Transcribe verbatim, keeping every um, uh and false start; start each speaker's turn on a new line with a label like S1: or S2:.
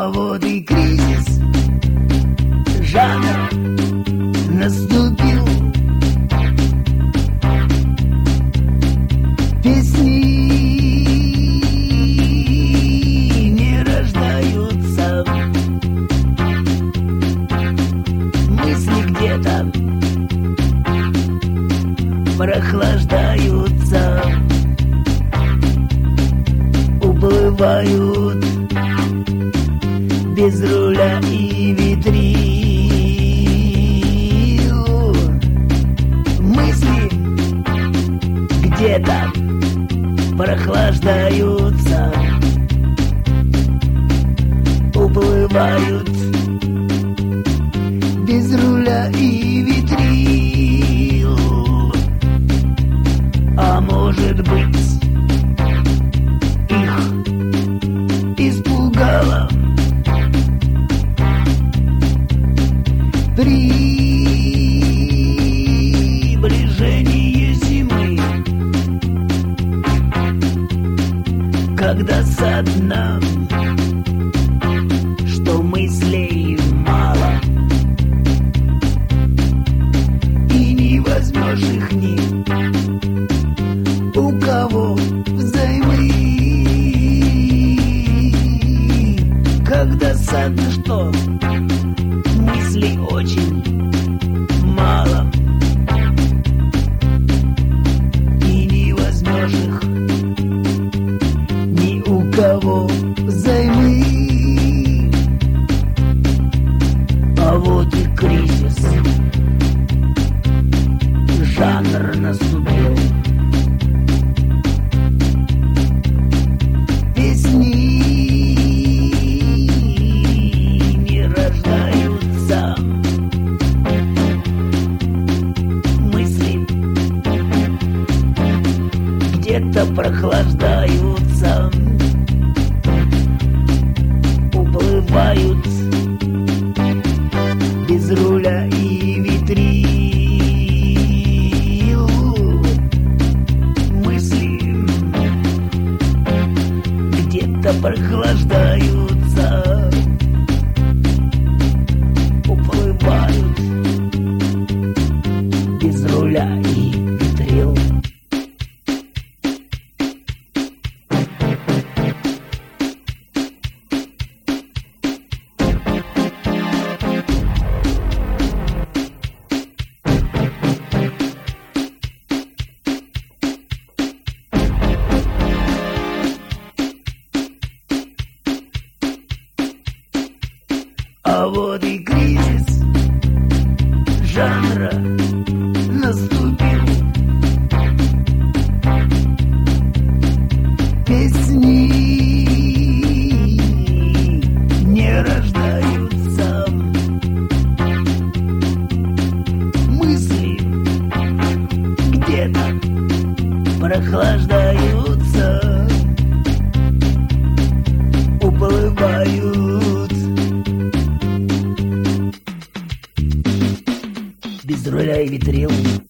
S1: А вот и кризис жанра наступил. Песни не рождаются, мысли где-то прохлаждаются, уплывают без руля и ветрил. Мысли где-то прохлаждаются, уплывают без руля и ветрил. А может быть, их испугало приближение зимы, когда со дна, что мыслей мало, и не возьмешь их ни у кого взаймы. Когда со дна, что мыслей очень мало, и не возьмешь их ни у кого взаймы. А вот и кризис жанр наступил. Песни не рождаются, мысли где-то прохлаждаются, уплывают без руля и ветрил. Мысли где-то прохлаждаются, уплывают без руля и ветрил. А вот и кризис жанра наступил. Песни не рождаются, мысли где-то прохлаждаются, уплывают без руля и ветрил.